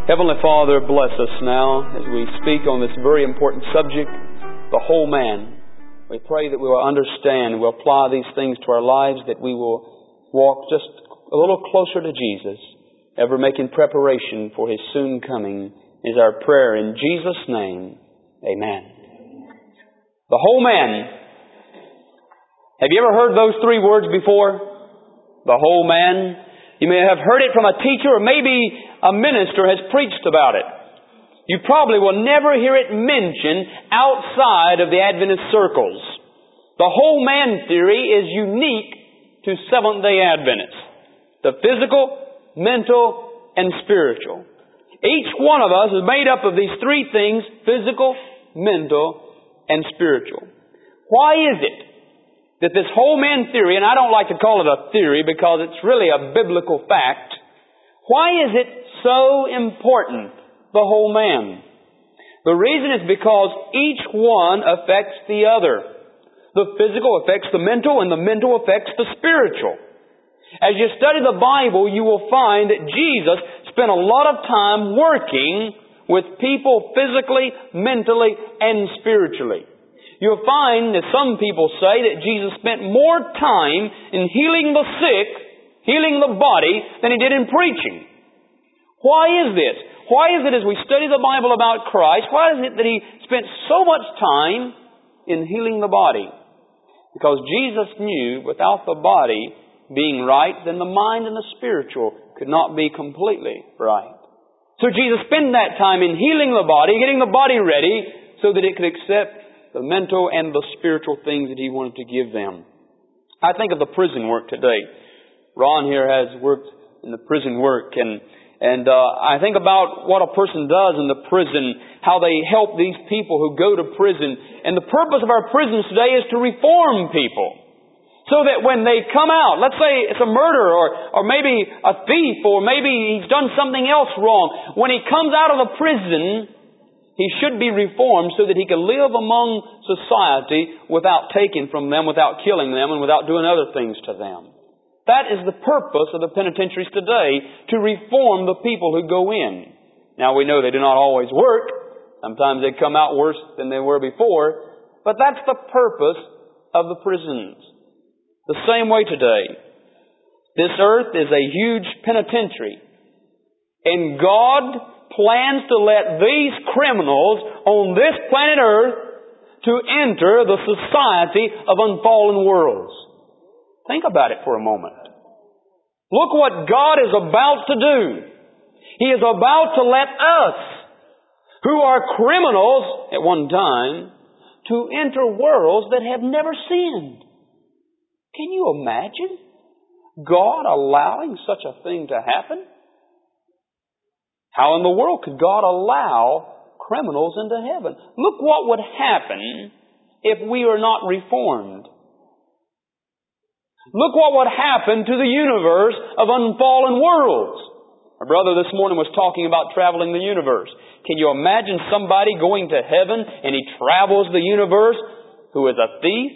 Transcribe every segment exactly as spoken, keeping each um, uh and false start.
Heavenly Father, bless us now as we speak on this very important subject, the whole man. We pray that we will understand and we'll apply these things to our lives, that we will walk just a little closer to Jesus, ever making preparation for His soon coming, is our prayer in Jesus' name. Amen. The whole man. Have you ever heard those three words before? The whole man. You may have heard it from a teacher, or maybe a minister has preached about it. You probably will never hear it mentioned outside of the Adventist circles. The whole man theory is unique to Seventh-day Adventists. The physical, mental, and spiritual. Each one of us is made up of these three things: physical, mental, and spiritual. Why is it that this whole man theory, and I don't like to call it a theory because it's really a biblical fact, why is it so important, the whole man? The reason is because each one affects the other. The physical affects the mental, and the mental affects the spiritual. As you study the Bible, you will find that Jesus spent a lot of time working with people physically, mentally, and spiritually. You'll find that some people say that Jesus spent more time in healing the sick, healing the body, than He did in preaching. Why is this? Why is it as we study the Bible about Christ, why is it that He spent so much time in healing the body? Because Jesus knew without the body being right, then the mind and the spiritual could not be completely right. So Jesus spent that time in healing the body, getting the body ready so that it could accept the mental and the spiritual things that He wanted to give them. I think of the prison work today. Ron here has worked in the prison work, and And uh, I think about what a person does in the prison, how they help these people who go to prison. And the purpose of our prisons today is to reform people. So that when they come out, let's say it's a murderer or, or maybe a thief or maybe he's done something else wrong. When he comes out of the prison, he should be reformed so that he can live among society without taking from them, without killing them, and without doing other things to them. That is the purpose of the penitentiaries today, to reform the people who go in. Now we know they do not always work. Sometimes they come out worse than they were before. But that's the purpose of the prisons. The same way today. This earth is a huge penitentiary. And God plans to let these criminals on this planet Earth to enter the society of unfallen worlds. Think about it for a moment. Look what God is about to do. He is about to let us, who are criminals at one time, to enter worlds that have never sinned. Can you imagine God allowing such a thing to happen? How in the world could God allow criminals into heaven? Look what would happen if we are not reformed. Look what would happen to the universe of unfallen worlds. Our brother this morning was talking about traveling the universe. Can you imagine somebody going to heaven and he travels the universe who is a thief?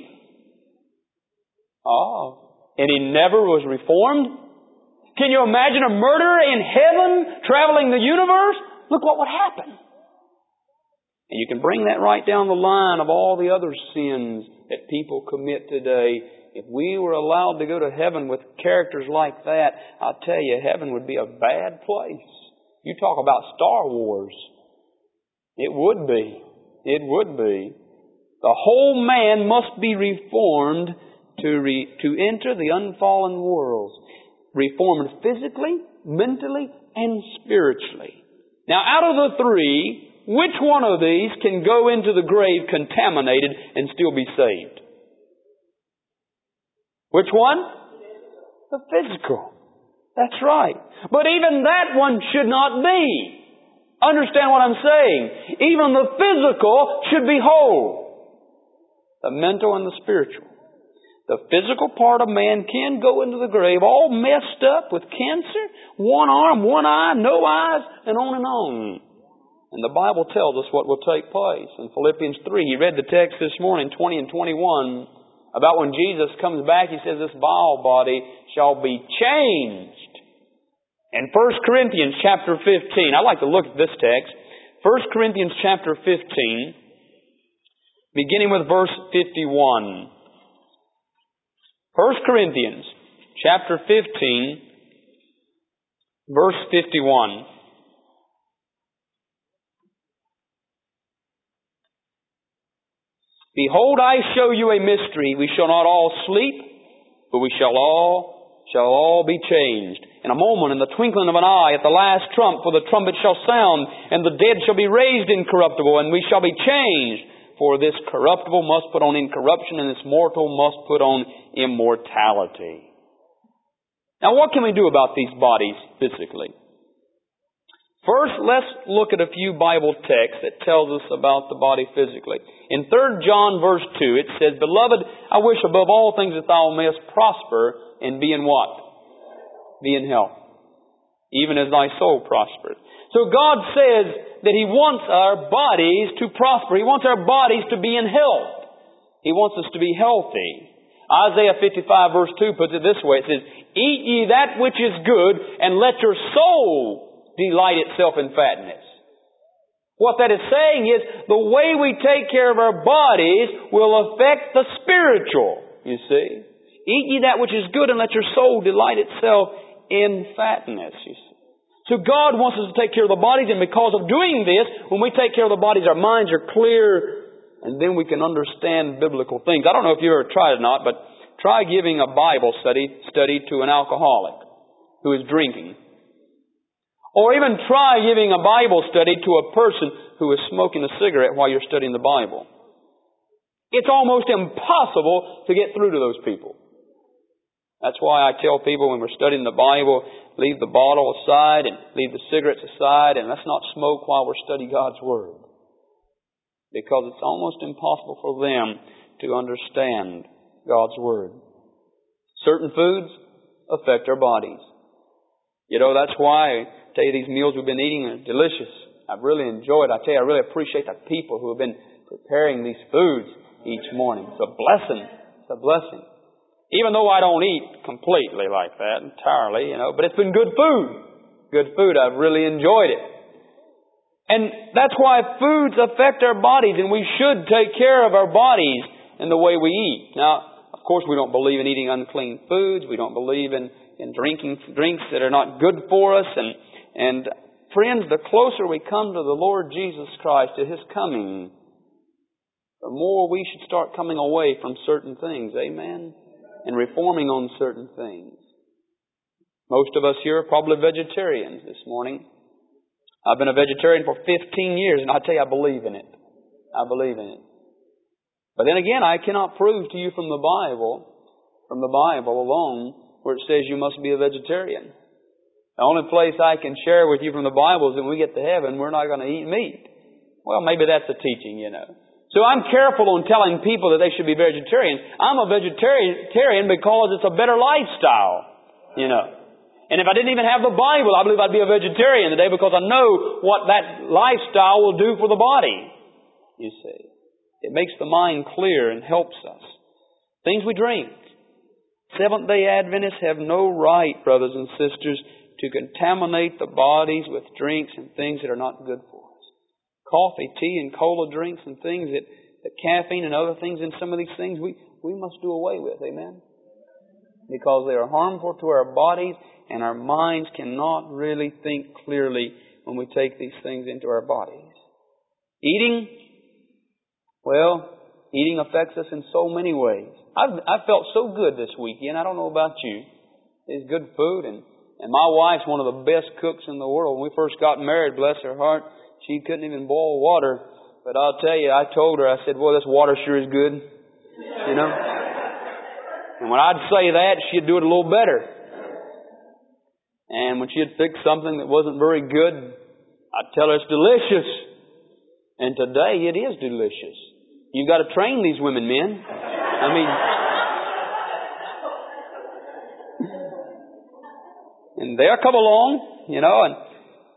Oh, and he never was reformed? Can you imagine a murderer in heaven traveling the universe? Look what would happen. And you can bring that right down the line of all the other sins that people commit today. If we were allowed to go to heaven with characters like that, I'll tell you, heaven would be a bad place. You talk about Star Wars. It would be. It would be. The whole man must be reformed to re, to enter the unfallen worlds. Reformed physically, mentally, and spiritually. Now, out of the three, which one of these can go into the grave contaminated and still be saved? Which one? The physical. That's right. But even that one should not be. Understand what I'm saying. Even the physical should be whole. The mental and the spiritual. The physical part of man can go into the grave all messed up with cancer, one arm, one eye, no eyes, and on and on. And the Bible tells us what will take place. In Philippians three, he read the text this morning, twenty and twenty-one, about when Jesus comes back, he says this vile body shall be changed In First Corinthians chapter fifteen, I like to look at this text. First Corinthians chapter fifteen, beginning with verse fifty-one. First Corinthians chapter fifteen, verse fifty-one. Behold, I show you a mystery. We shall not all sleep, but we shall all shall all be changed. In a moment, in the twinkling of an eye, at the last trump, for the trumpet shall sound, and the dead shall be raised incorruptible, and we shall be changed. For this corruptible must put on incorruption, and this mortal must put on immortality. Now, what can we do about these bodies physically? First, let's look at a few Bible texts that tells us about the body physically. In Third John verse two, it says, Beloved, I wish above all things that thou mayest prosper and be in what? Be in health, even as thy soul prospereth. So God says that He wants our bodies to prosper. He wants our bodies to be in health. He wants us to be healthy. Isaiah fifty-five verse two puts it this way. It says, Eat ye that which is good, and let your soul delight itself in fatness. What that is saying is, the way we take care of our bodies will affect the spiritual, you see. Eat ye that which is good, and let your soul delight itself in fatness, you see. So God wants us to take care of the bodies, and because of doing this, when we take care of the bodies, our minds are clear, and then we can understand biblical things. I don't know if you've ever tried it or not, but try giving a Bible study, study to an alcoholic who is drinking. Or even try giving a Bible study to a person who is smoking a cigarette while you're studying the Bible. It's almost impossible to get through to those people. That's why I tell people when we're studying the Bible, leave the bottle aside and leave the cigarettes aside, and let's not smoke while we're studying God's Word. Because it's almost impossible for them to understand God's Word. Certain foods affect our bodies. You know, that's why I tell you these meals we've been eating are delicious. I've really enjoyed it. I tell you, I really appreciate the people who have been preparing these foods each morning. It's a blessing. It's a blessing. Even though I don't eat completely like that, entirely, you know, but it's been good food. Good food. I've really enjoyed it. And that's why foods affect our bodies, and we should take care of our bodies in the way we eat. Now, of course, we don't believe in eating unclean foods. We don't believe in, in drinking drinks that are not good for us. And, and friends, the closer we come to the Lord Jesus Christ, to His coming, the more we should start coming away from certain things. Amen? And reforming on certain things. Most of us here are probably vegetarians this morning. I've been a vegetarian for fifteen years, and I tell you, I believe in it. I believe in it. But then again, I cannot prove to you from the Bible, from the Bible alone, where it says you must be a vegetarian. The only place I can share with you from the Bible is that when we get to heaven, we're not going to eat meat. Well, maybe that's a teaching, you know. So I'm careful on telling people that they should be vegetarians. I'm a vegetarian because it's a better lifestyle, you know. And if I didn't even have the Bible, I believe I'd be a vegetarian today because I know what that lifestyle will do for the body. You see. It makes the mind clear and helps us. Things we drink. Seventh-day Adventists have no right, brothers and sisters, to contaminate the bodies with drinks and things that are not good for us. Coffee, tea, and cola drinks and things that, that caffeine and other things in some of these things we, we must do away with. Amen? Because they are harmful to our bodies, and our minds cannot really think clearly when we take these things into our bodies. Eating, well, eating affects us in so many ways. I've, I felt so good this weekend. I don't know about you. It's good food, and, and my wife's one of the best cooks in the world. When we first got married, bless her heart, she couldn't even boil water. But I'll tell you, I told her, I said, boy, this water sure is good. You know? And when I'd say that, she'd do it a little better. And when she'd fix something that wasn't very good, I'd tell her it's delicious. And today it is delicious. You've got to train these women, men. I mean, and they'll come along, you know. And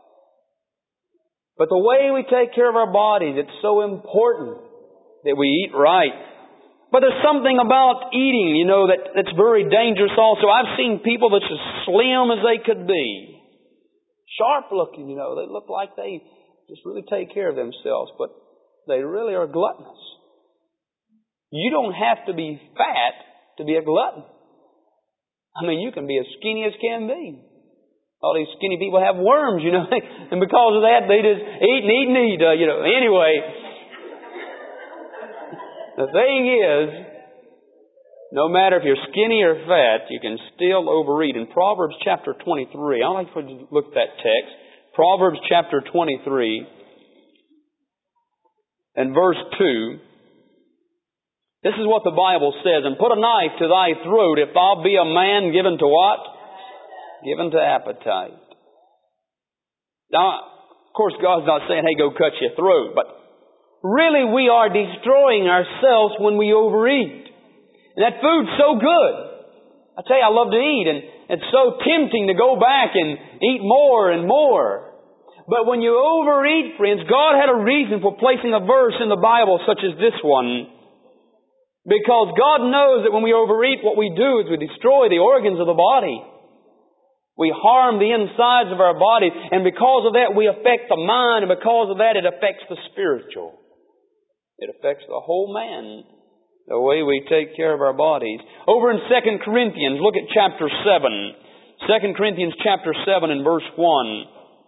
but the way we take care of our bodies, it's so important that we eat right. But there's something about eating, you know, that, that's very dangerous also. I've seen people that's as slim as they could be. Sharp looking, you know. They look like they just really take care of themselves, but they really are gluttonous. You don't have to be fat to be a glutton. I mean, you can be as skinny as can be. All these skinny people have worms, you know, and because of that, they just eat and eat and eat, uh, you know. Anyway, the thing is, no matter if you're skinny or fat, you can still overeat. In Proverbs chapter twenty-three, I'd like for you to look at that text. Proverbs chapter twenty-three and verse two. This is what the Bible says, and put a knife to thy throat if thou be a man given to what? Given to appetite. Now, of course, God's not saying, hey, go cut your throat, but really we are destroying ourselves when we overeat. And that food's so good. I tell you, I love to eat, and it's so tempting to go back and eat more and more. But when you overeat, friends, God had a reason for placing a verse in the Bible such as this one. Because God knows that when we overeat, what we do is we destroy the organs of the body. We harm the insides of our body, and because of that we affect the mind, and because of that it affects the spiritual. It affects the whole man, the way we take care of our bodies. Over in Second Corinthians, look at chapter seven. Second Corinthians chapter seven and verse one.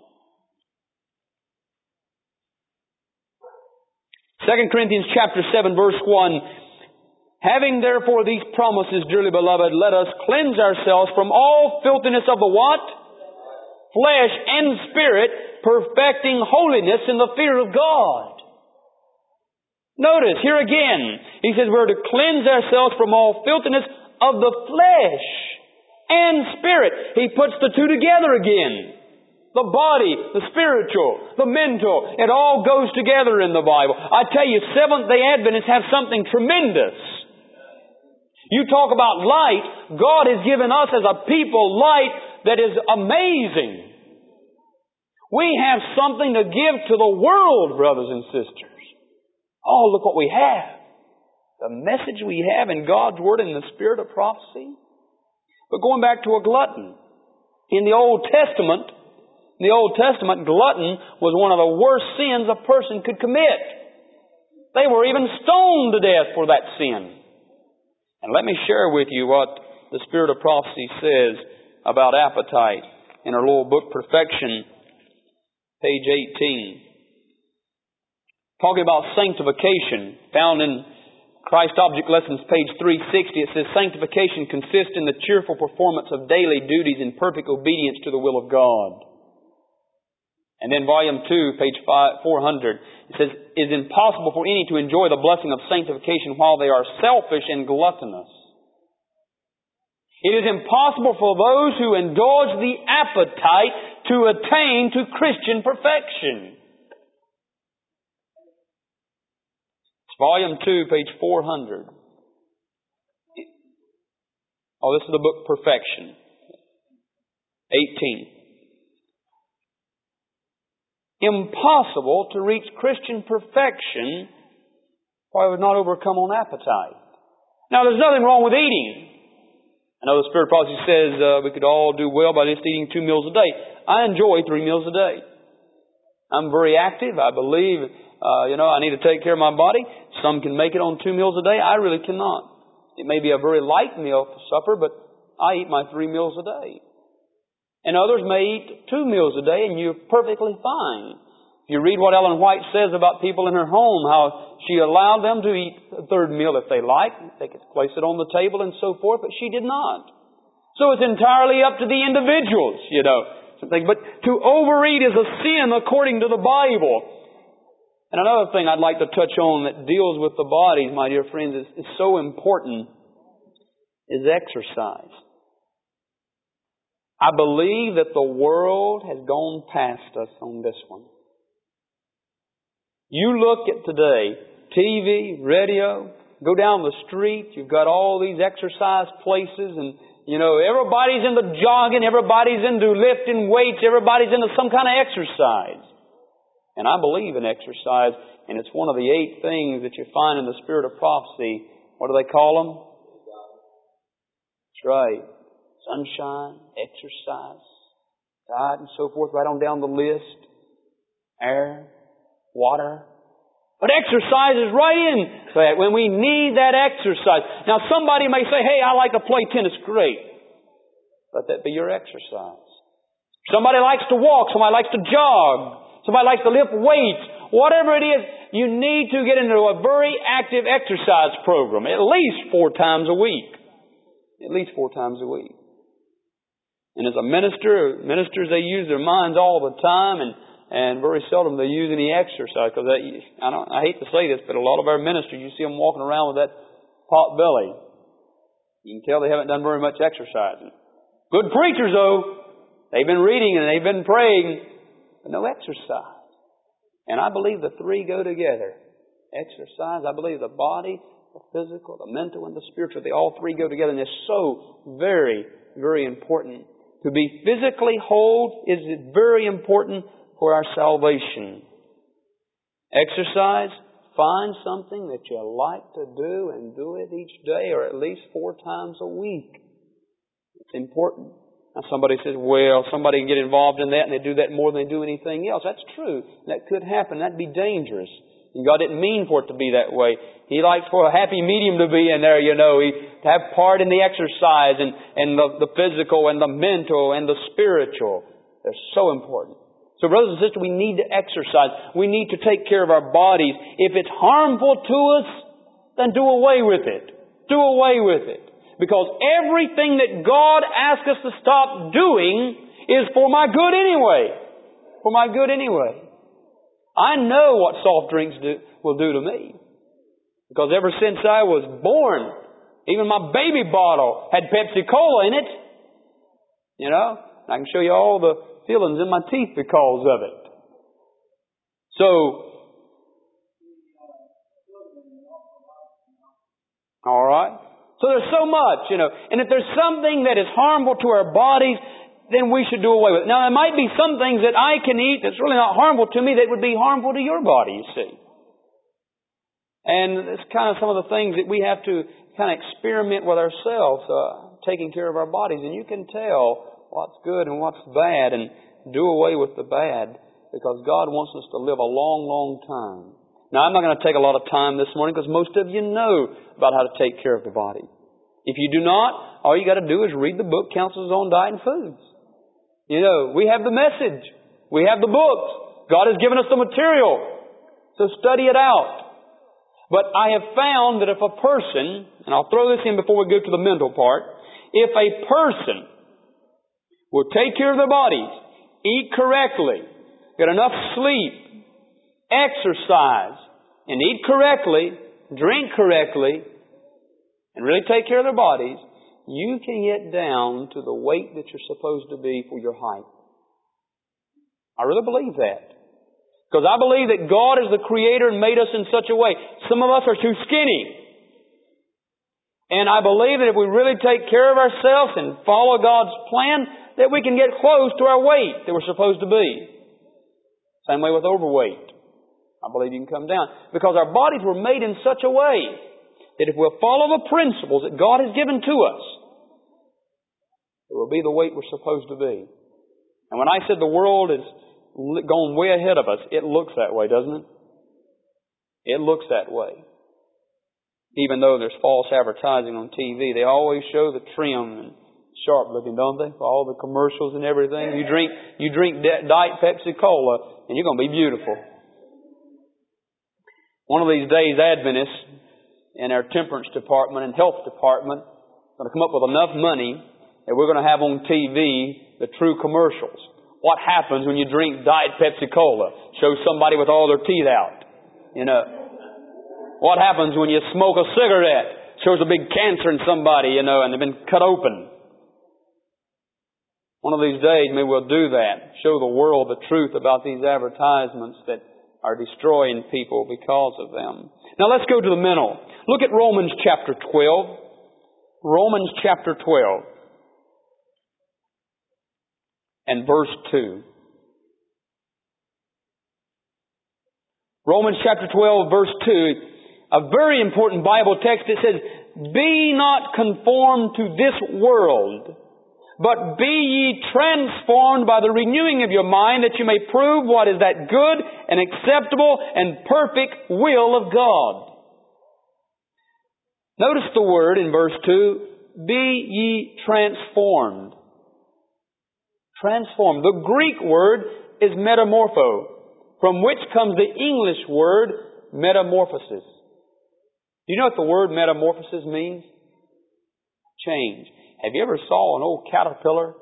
Second Corinthians chapter seven verse one. Having therefore these promises, dearly beloved, let us cleanse ourselves from all filthiness of the what? Flesh and spirit, perfecting holiness in the fear of God. Notice, here again, he says we're to cleanse ourselves from all filthiness of the flesh and spirit. He puts the two together again. The body, the spiritual, the mental, it all goes together in the Bible. I tell you, Seventh-day Adventists have something tremendous. You talk about light, God has given us as a people light that is amazing. We have something to give to the world, brothers and sisters. Oh, look what we have. The message we have in God's Word in the spirit of prophecy. But going back to a glutton. In the Old Testament, in the Old Testament, glutton was one of the worst sins a person could commit. They were even stoned to death for that sin. And let me share with you what the Spirit of Prophecy says about appetite in our little book, Perfection, page eighteen. Talking about sanctification, found in Christ Object Lessons, page three sixty, it says, sanctification consists in the cheerful performance of daily duties in perfect obedience to the will of God. And then volume two, page four hundred, it says, it is impossible for any to enjoy the blessing of sanctification while they are selfish and gluttonous. It is impossible for those who indulge the appetite to attain to Christian perfection. It's volume two, page four hundred. Oh, this is the book Perfection. eighteen. Impossible to reach Christian perfection while we've not overcome on appetite. Now, there's nothing wrong with eating. I know the Spirit of Prophecy says uh, we could all do well by just eating two meals a day. I enjoy three meals a day. I'm very active. I believe, uh, you know, I need to take care of my body. Some can make it on two meals a day. I really cannot. It may be a very light meal for supper, but I eat my three meals a day. And others may eat two meals a day, and you're perfectly fine. If you read what Ellen White says about people in her home, how she allowed them to eat a third meal if they liked. They could place it on the table and so forth, but she did not. So it's entirely up to the individuals, you know. But to overeat is a sin according to the Bible. And another thing I'd like to touch on that deals with the bodies, my dear friends, is, is so important, is exercise. I believe that the world has gone past us on this one. You look at today, T V, radio, go down the street, you've got all these exercise places and, you know, everybody's into jogging, everybody's into lifting weights, everybody's into some kind of exercise. And I believe in exercise, and it's one of the eight things that you find in the Spirit of Prophecy. What do they call them? That's right. Sunshine, exercise. diet and so forth, right on down the list. Air, water. But exercise is right in that when we need that exercise. Now somebody may say, hey, I like to play tennis. Great. Let that be your exercise. Somebody likes to walk. Somebody likes to jog. Somebody likes to lift weights. Whatever it is, you need to get into a very active exercise program. At least four times a week. At least four times a week. And as a minister, ministers, they use their minds all the time, and, and very seldom they use any exercise. Because I, don't, I hate to say this, but a lot of our ministers, you see them walking around with that pot belly. You can tell they haven't done very much exercising. Good preachers, though. They've been reading and they've been praying, but no exercise. And I believe the three go together. Exercise, I believe the body, the physical, the mental, and the spiritual, they all three go together. And it's so very, very important. To be physically whole is very important for our salvation. Exercise, find something that you like to do and do it each day or at least four times a week. It's important. Now somebody says, well, somebody can get involved in that and they do that more than they do anything else. That's true. That could happen. That'd be dangerous. And God didn't mean for it to be that way. He likes for a happy medium to be in there, you know. He, to have part in the exercise and, and the, the physical and the mental and the spiritual. They're so important. So brothers and sisters, we need to exercise. We need to take care of our bodies. If it's harmful to us, then do away with it. Do away with it. Because everything that God asks us to stop doing is for my good anyway. For my good anyway. I know what soft drinks do, will do to me. Because ever since I was born, even my baby bottle had Pepsi-Cola in it. You know? I can show you all the feelings in my teeth because of it. So, all right. So there's so much, you know. And if there's something that is harmful to our bodies, then we should do away with it. Now, there might be some things that I can eat that's really not harmful to me that would be harmful to your body, you see. And it's kind of some of the things that we have to kind of experiment with ourselves, uh, taking care of our bodies. And you can tell what's good and what's bad and do away with the bad because God wants us to live a long, long time. Now, I'm not going to take a lot of time this morning because most of you know about how to take care of the body. If you do not, all you got to do is read the book, Counsels on Diet and Foods. You know, we have the message. We have the books. God has given us the material. So study it out. But I have found that if a person, and I'll throw this in before we go to the mental part, if a person will take care of their bodies, eat correctly, get enough sleep, exercise, and eat correctly, drink correctly, and really take care of their bodies, you can get down to the weight that you're supposed to be for your height. I really believe that. Because I believe that God is the Creator and made us in such a way. Some of us are too skinny. And I believe that if we really take care of ourselves and follow God's plan, that we can get close to our weight that we're supposed to be. Same way with overweight. I believe you can come down. Because our bodies were made in such a way that if we'll follow the principles that God has given to us, it will be the weight we're supposed to be. And when I said the world is going way ahead of us, it looks that way, doesn't it? It looks that way. Even though there's false advertising on T V, they always show the trim and sharp looking, don't they? For all the commercials and everything. You drink, you drink Diet Pepsi-Cola and you're going to be beautiful. One of these days, Adventists in our temperance department and health department are going to come up with enough money that we're going to have on T V the true commercials. What happens when you drink Diet Pepsi-Cola? Shows somebody with all their teeth out. You know. What happens when you smoke a cigarette? Shows a big cancer in somebody, you know, and they've been cut open. One of these days, maybe we'll do that. Show the world the truth about these advertisements that are destroying people because of them. Now let's go to the mental. Look at Romans chapter twelve. Romans chapter twelve. And verse two. Romans chapter twelve, verse two, a very important Bible text that says, be not conformed to this world, But be ye transformed by the renewing of your mind, that you may prove what is that good and acceptable and perfect will of God. Notice the word in verse two, be ye transformed. Transformed. The Greek word is metamorpho, from which comes the English word metamorphosis. Do you know what the word metamorphosis means? Change. Have you ever saw an old caterpillar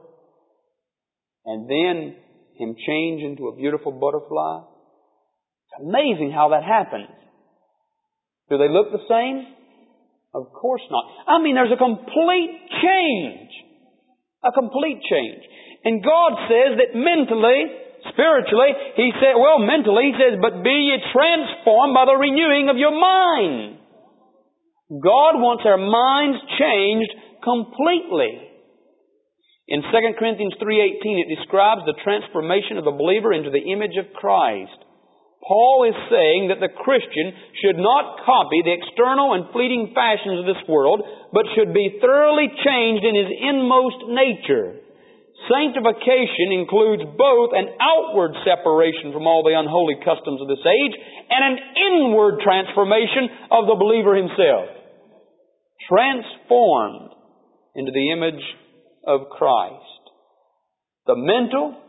and then him change into a beautiful butterfly? It's amazing how that happens. Do they look the same? Of course not. I mean, there's a complete change. A complete change. And God says that mentally, spiritually, He said, well, mentally, He says, but be ye transformed by the renewing of your mind. God wants our minds changed completely. In Second Corinthians three eighteen, it describes the transformation of the believer into the image of Christ. Paul is saying that the Christian should not copy the external and fleeting fashions of this world, but should be thoroughly changed in his inmost nature. Sanctification includes both an outward separation from all the unholy customs of this age and an inward transformation of the believer himself. Transformed into the image of Christ. The mental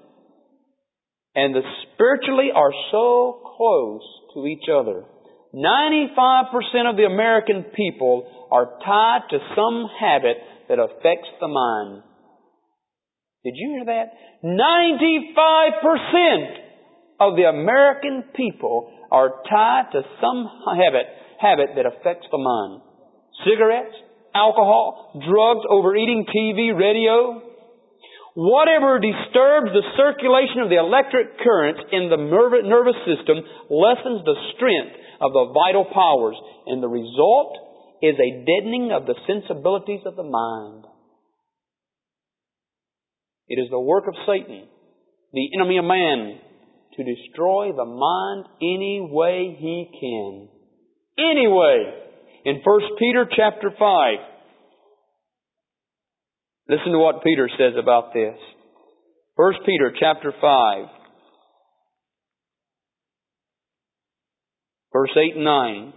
and the spiritually are so close to each other. ninety-five percent of the American people are tied to some habit that affects the mind. Did you hear that? ninety-five percent of the American people are tied to some habit, habit that affects the mind. Cigarettes, alcohol, drugs, overeating, T V, radio. Whatever disturbs the circulation of the electric currents in the nervous system lessens the strength of the vital powers, and the result is a deadening of the sensibilities of the mind. It is the work of Satan, the enemy of man, to destroy the mind any way he can. Any way. In First Peter chapter five, listen to what Peter says about this. First Peter chapter five, verse eight and nine.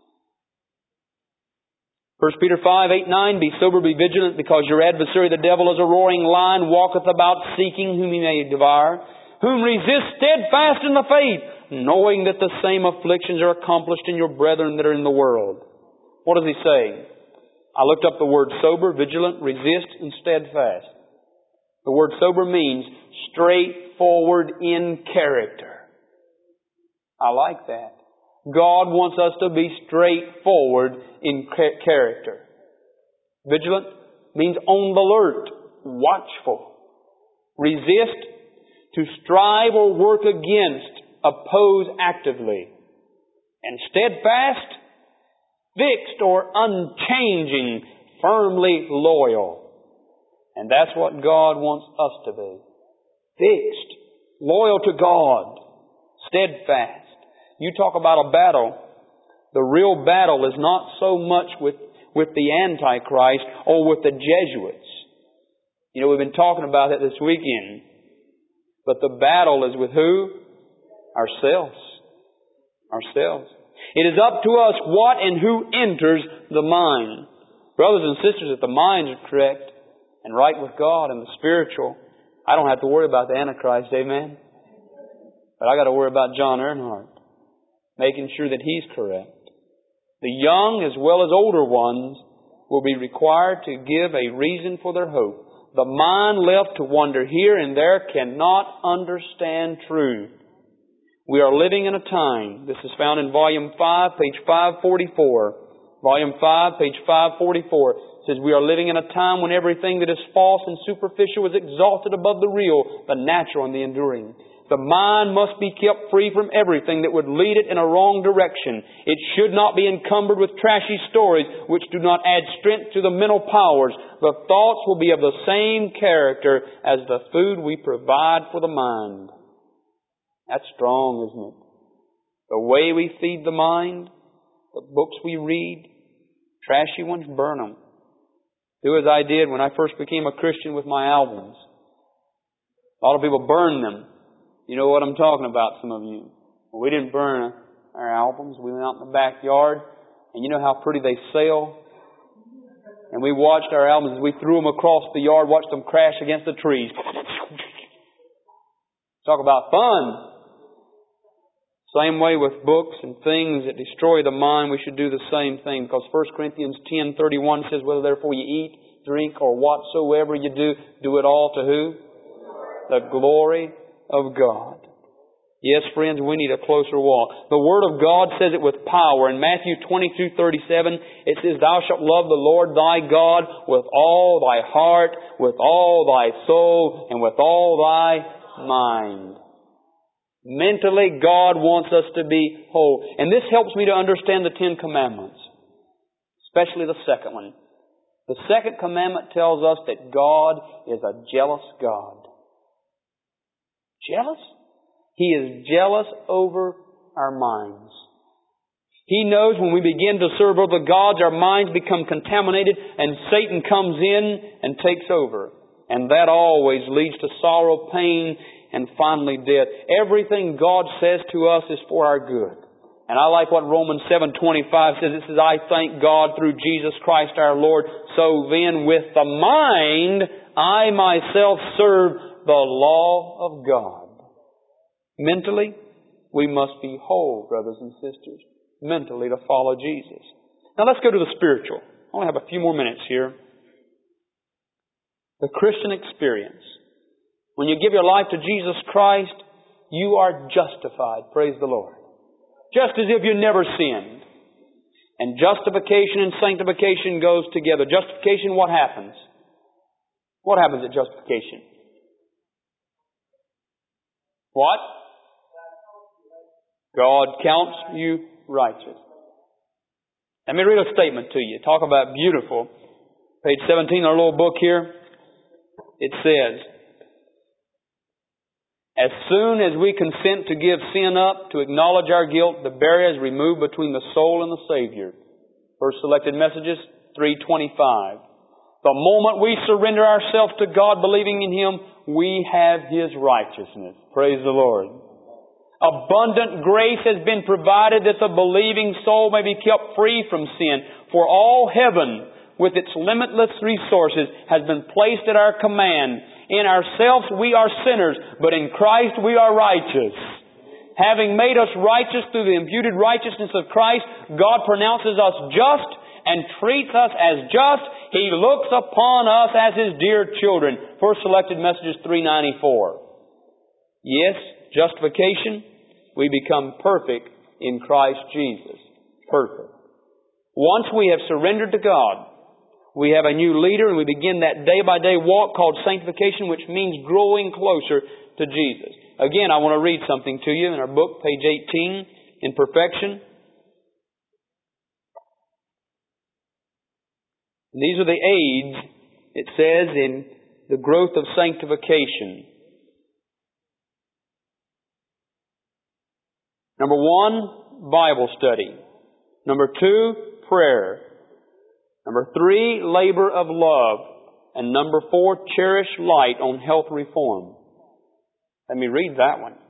First Peter five, eight, nine, be sober, be vigilant, because your adversary the devil as a roaring lion walketh about seeking whom he may devour, whom resist steadfast in the faith, knowing that the same afflictions are accomplished in your brethren that are in the world. What does he say? I looked up the word sober, vigilant, resist, and steadfast. The word sober means straightforward in character. I like that. God wants us to be straightforward in character. Vigilant means on the alert, watchful. Resist, to strive or work against, oppose actively. And steadfast, fixed or unchanging, firmly loyal. And that's what God wants us to be. Fixed, loyal to God, steadfast. You talk about a battle. The real battle is not so much with, with the Antichrist or with the Jesuits. You know, we've been talking about it this weekend. But the battle is with who? Ourselves. Ourselves. It is up to us what and who enters the mind. Brothers and sisters, if the minds are correct and right with God and the spiritual, I don't have to worry about the Antichrist, amen? But I got to worry about John Earnhardt, making sure that he's correct. The young as well as older ones will be required to give a reason for their hope. The mind left to wander here and there cannot understand truth. We are living in a time, this is found in Volume five, page five forty-four. Volume five, page five forty-four. It says, we are living in a time when everything that is false and superficial is exalted above the real, the natural, and the enduring. The mind must be kept free from everything that would lead it in a wrong direction. It should not be encumbered with trashy stories which do not add strength to the mental powers. The thoughts will be of the same character as the food we provide for the mind. That's strong, isn't it? The way we feed the mind, the books we read, trashy ones, burn them. Do as I did when I first became a Christian with my albums. A lot of people burn them. You know what I'm talking about, some of you. Well, we didn't burn our albums. We went out in the backyard, and you know how pretty they sail? And we watched our albums as we threw them across the yard, watched them crash against the trees. Talk about fun. Same way with books and things that destroy the mind, we should do the same thing. Because First Corinthians ten thirty-one says, whether therefore you eat, drink, or whatsoever you do, do it all to who? The glory of God. Yes, friends, we need a closer walk. The Word of God says it with power. In Matthew twenty-two thirty-seven, it says, Thou shalt love the Lord thy God with all thy heart, with all thy soul, and with all thy mind. Mentally, God wants us to be whole. And this helps me to understand the Ten Commandments, especially the second one. The second commandment tells us that God is a jealous God. Jealous? He is jealous over our minds. He knows when we begin to serve other gods, our minds become contaminated and Satan comes in and takes over. And that always leads to sorrow, pain, and finally death. Everything God says to us is for our good. And I like what Romans seven twenty-five says. It says, I thank God through Jesus Christ our Lord. So then with the mind, I myself serve the law of God. Mentally, we must be whole, brothers and sisters. Mentally to follow Jesus. Now let's go to the spiritual. I only have a few more minutes here. The Christian experience. When you give your life to Jesus Christ, you are justified. Praise the Lord. Just as if you never sinned. And justification and sanctification goes together. Justification, what happens? What happens at justification? What? God counts you righteous. Let me read a statement to you. Talk about beautiful. Page seventeen, our little book here. It says, As soon as we consent to give sin up, to acknowledge our guilt, the barrier is removed between the soul and the Savior. First Selected Messages, three twenty-five. The moment we surrender ourselves to God, believing in Him, we have His righteousness. Praise the Lord. Abundant grace has been provided that the believing soul may be kept free from sin. For all heaven, with its limitless resources, has been placed at our command. In ourselves we are sinners, but in Christ we are righteous. Having made us righteous through the imputed righteousness of Christ, God pronounces us just and treats us as just. He looks upon us as His dear children. First Selected Messages three ninety-four. Yes, justification, we become perfect in Christ Jesus. Perfect. Once we have surrendered to God, we have a new leader and we begin that day-by-day walk called sanctification, which means growing closer to Jesus. Again, I want to read something to you in our book, page eighteen, in Perfection. And these are the aids, it says, in the growth of sanctification. Number one, Bible study. Number two, prayer. Number three, labor of love. And number four, cherish light on health reform. Let me read that one.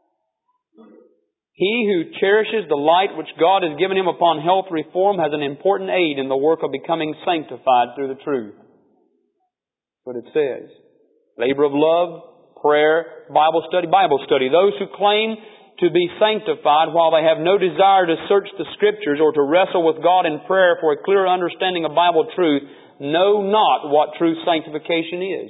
He who cherishes the light which God has given him upon health reform has an important aid in the work of becoming sanctified through the truth. That's what it says. Labor of love, prayer, Bible study, Bible study. Those who claim to be sanctified while they have no desire to search the Scriptures or to wrestle with God in prayer for a clearer understanding of Bible truth know not what true sanctification is.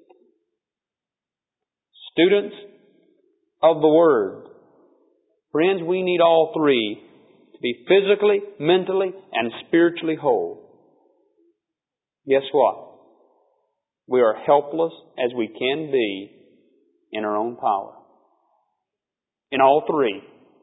Students of the Word, friends, we need all three to be physically, mentally, and spiritually whole. Guess what? We are helpless as we can be in our own power. In all three.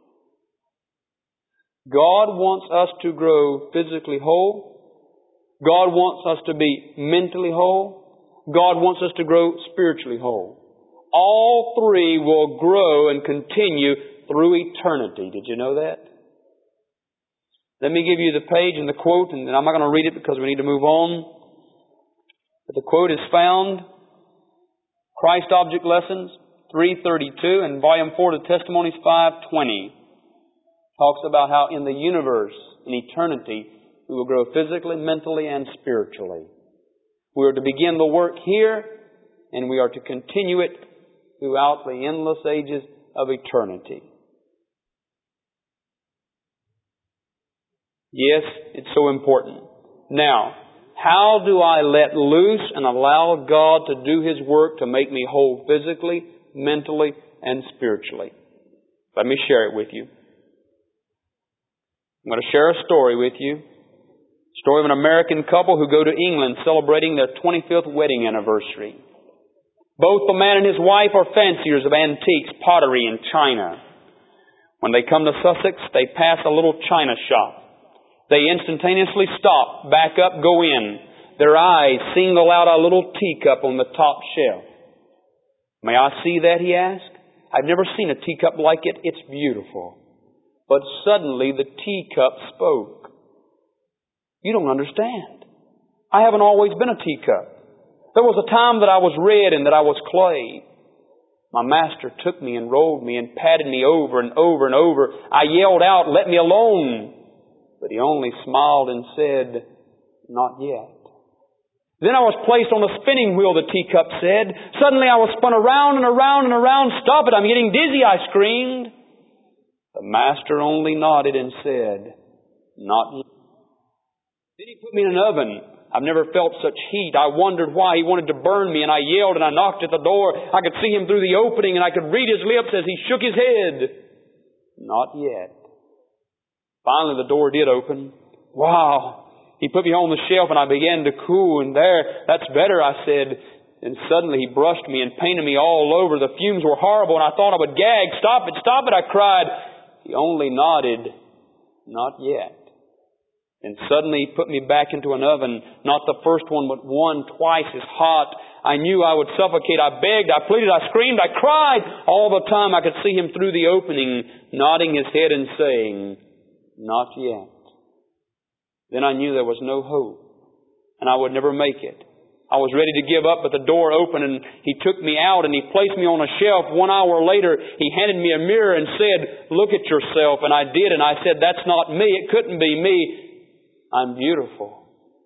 God wants us to grow physically whole. God wants us to be mentally whole. God wants us to grow spiritually whole. All three will grow and continue through eternity. Did you know that? Let me give you the page and the quote, and I'm not going to read it because we need to move on. But the quote is found, Christ Object Lessons, three thirty-two, and Volume four of the Testimonies, five twenty. Talks about how in the universe, in eternity, we will grow physically, mentally, and spiritually. We are to begin the work here, and we are to continue it throughout the endless ages of eternity. Yes, it's so important. Now, how do I let loose and allow God to do His work to make me whole physically, mentally, and spiritually? Let me share it with you. I'm going to share a story with you. Story of an American couple who go to England celebrating their twenty-fifth wedding anniversary. Both the man and his wife are fanciers of antiques, pottery, and china. When they come to Sussex, they pass a little china shop. They instantaneously stop, back up, go in. Their eyes single out a little teacup on the top shelf. May I see that, he asked. I've never seen a teacup like it. It's beautiful. But suddenly the teacup spoke. You don't understand. I haven't always been a teacup. There was a time that I was red and that I was clay. My master took me and rolled me and patted me over and over and over. I yelled out, let me alone. But he only smiled and said, not yet. Then I was placed on the spinning wheel, the teacup said. Suddenly I was spun around and around and around. Stop it, I'm getting dizzy, I screamed. The master only nodded and said, not yet. Then he put me in an oven. I've never felt such heat. I wondered why he wanted to burn me, and I yelled and I knocked at the door. I could see him through the opening and I could read his lips as he shook his head. Not yet. Finally, the door did open. Wow! He put me on the shelf and I began to cool, and there, that's better, I said. And suddenly he brushed me and painted me all over. The fumes were horrible and I thought I would gag. Stop it, stop it, I cried. He only nodded, not yet. And suddenly he put me back into an oven, not the first one, but one twice as hot. I knew I would suffocate. I begged, I pleaded, I screamed, I cried. All the time I could see him through the opening, nodding his head and saying, not yet. Then I knew there was no hope, and I would never make it. I was ready to give up, but the door opened and he took me out and he placed me on a shelf. One hour later, he handed me a mirror and said, look at yourself. And I did, and I said, that's not me. It couldn't be me. I'm beautiful.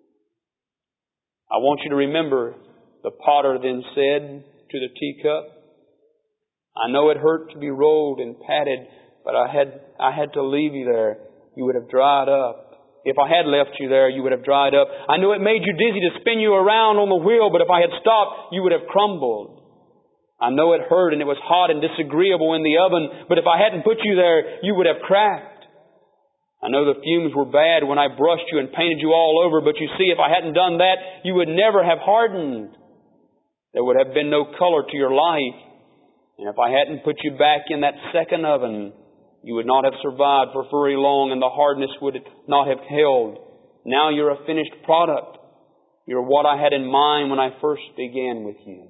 I want you to remember, the potter then said to the teacup, I know it hurt to be rolled and patted, but I had, I had to leave you there. You would have dried up. If I had left you there, you would have dried up. I know it made you dizzy to spin you around on the wheel, but if I had stopped, you would have crumbled. I know it hurt and it was hot and disagreeable in the oven, but if I hadn't put you there, you would have cracked. I know the fumes were bad when I brushed you and painted you all over, but you see, if I hadn't done that, you would never have hardened. There would have been no color to your life. And if I hadn't put you back in that second oven, you would not have survived for very long and the hardness would not have held. Now you're a finished product. You're what I had in mind when I first began with you.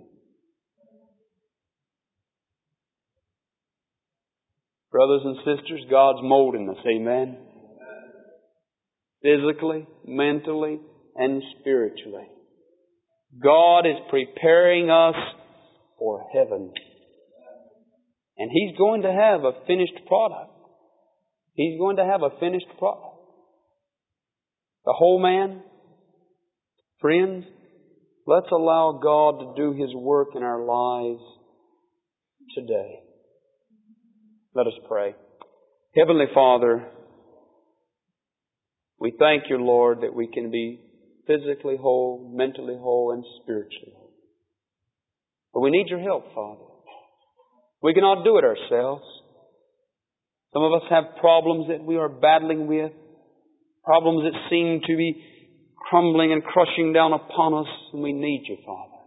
Brothers and sisters, God's molding us. Amen. Physically, mentally, and spiritually. God is preparing us for heaven. And He's going to have a finished product. He's going to have a finished product. The whole man, friends, let's allow God to do His work in our lives today. Let us pray. Heavenly Father, we thank You, Lord, that we can be physically whole, mentally whole, and spiritually whole. But we need Your help, Father. We cannot do it ourselves. Some of us have problems that we are battling with, problems that seem to be crumbling and crushing down upon us, and we need You, Father.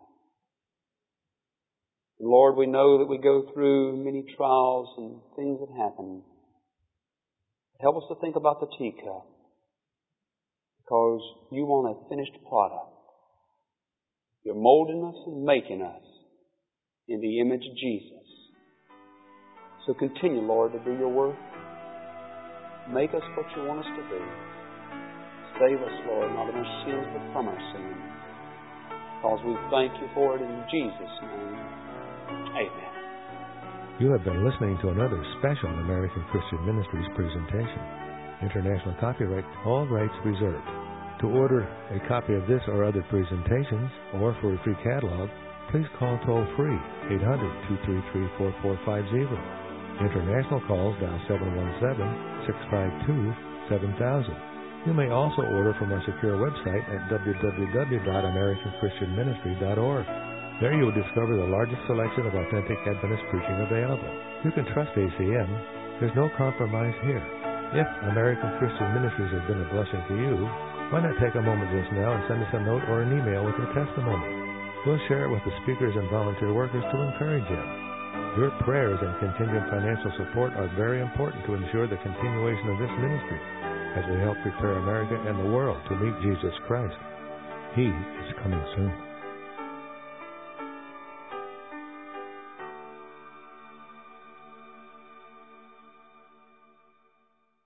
Lord, we know that we go through many trials and things that happen. Help us to think about the teacup, because You want a finished product. You're molding us and making us in the image of Jesus. So continue, Lord, to do Your work. Make us what You want us to be. Save us, Lord, not of our sins, but from our sins. because we thank you for it in Jesus' name. Amen. You have been listening to another special American Christian Ministries presentation. International copyright, all rights reserved. To order a copy of this or other presentations, or for a free catalog, please call toll-free eight hundred, two three three, four four five zero. International calls dial seven one seven, six five two, seven thousand. You may also order from our secure website at w w w dot american christian ministry dot org. There you will discover the largest selection of authentic Adventist preaching available. You can trust A C M. There's no compromise here. If American Christian Ministries has been a blessing to you, why not take a moment just now and send us a note or an email with your testimony? We'll share it with the speakers and volunteer workers to encourage you. Your prayers and contingent financial support are very important to ensure the continuation of this ministry as we help prepare America and the world to meet Jesus Christ. He is coming soon.